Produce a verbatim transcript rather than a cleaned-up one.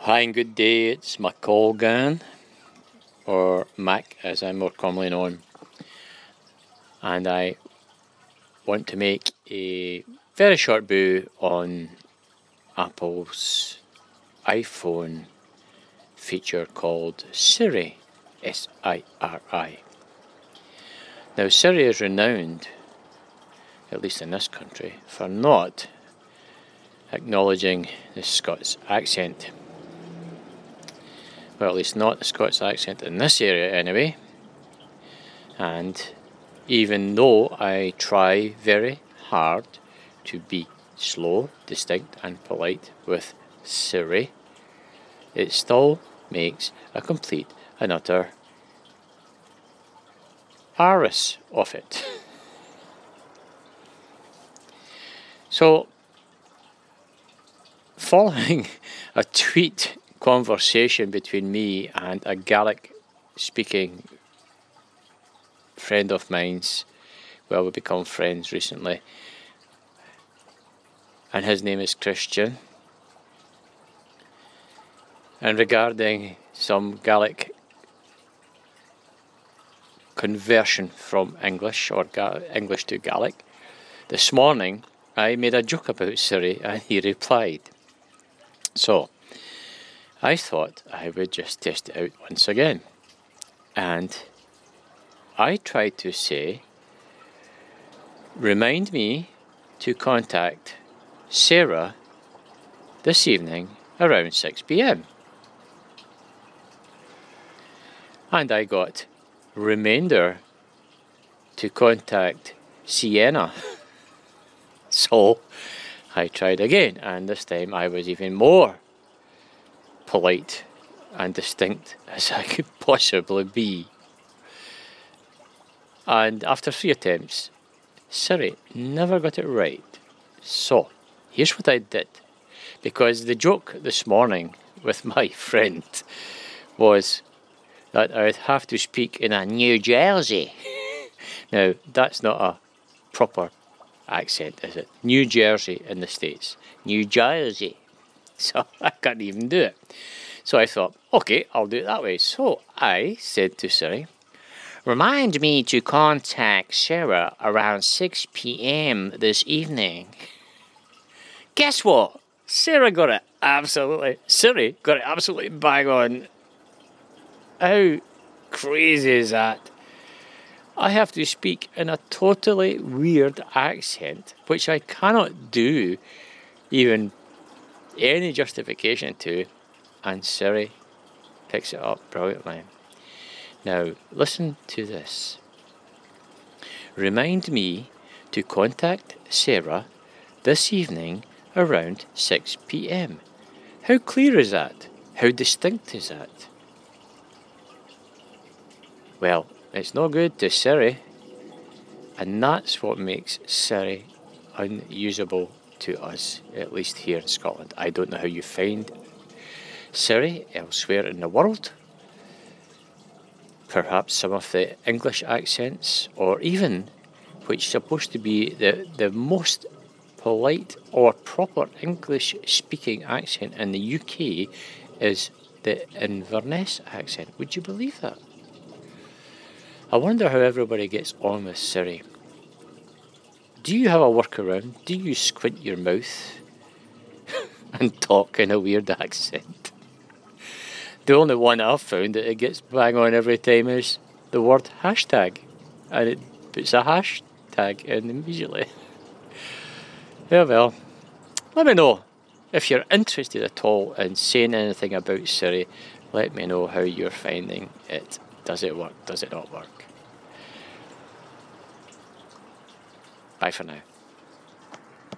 Hi and good day, it's McColgan, or Mac as I'm more commonly known, and I want to make a very short boo on Apple's iPhone feature called Siri, S I R I. Now Siri is renowned, at least in this country, for not acknowledging the Scots accent. Well, at least not the Scots accent in this area anyway. And even though I try very hard to be slow, distinct and polite with Siri, it still makes a complete and utter arse of it. So, following a tweet conversation between me and a Gaelic speaking friend of mine's, well, we've become friends recently, and his name is Christian, and regarding some Gaelic conversion from English or Ga- English to Gaelic, this morning I made a joke about Siri and he replied. So I thought I would just test it out once again, and I tried to say, remind me to contact Sarah this evening around six p m And I got reminder to contact Sienna. So I tried again, and this time I was even more polite and distinct as I could possibly be. And after three attempts, Siri never got it right. So, here's what I did. Because the joke this morning with my friend was that I'd have to speak in a New Jersey. Now, that's not a proper accent, is it? New Jersey in the States. New Jersey. So, I can't even do it. So I thought, okay, I'll do it that way. So I said to Siri, remind me to contact Sarah around six p m this evening. Guess what? Sarah got it absolutely, Siri got it absolutely bang on. How crazy is that? I have to speak in a totally weird accent, which I cannot do even any justification to, and Siri picks it up brilliantly. Now, listen to this. Remind me to contact Sarah this evening around six p m How clear is that? How distinct is that? Well, it's no good to Siri, and that's what makes Siri unusable to us, at least here in Scotland. I don't know how you find Siri elsewhere in the world. Perhaps some of the English accents, or even, which is supposed to be the, the most polite or proper English speaking accent in the U K, is the Inverness accent. Would you believe that? I wonder how everybody gets on with Siri. Do you have a workaround? Do you squint your mouth and talk in a weird accent? The only one I've found that it gets bang on every time is the word hashtag, and it puts a hashtag in immediately. Yeah, well, let me know if you're interested at all in saying anything about Siri. Let me know how you're finding it. Does it work? Does it not work? Bye for now.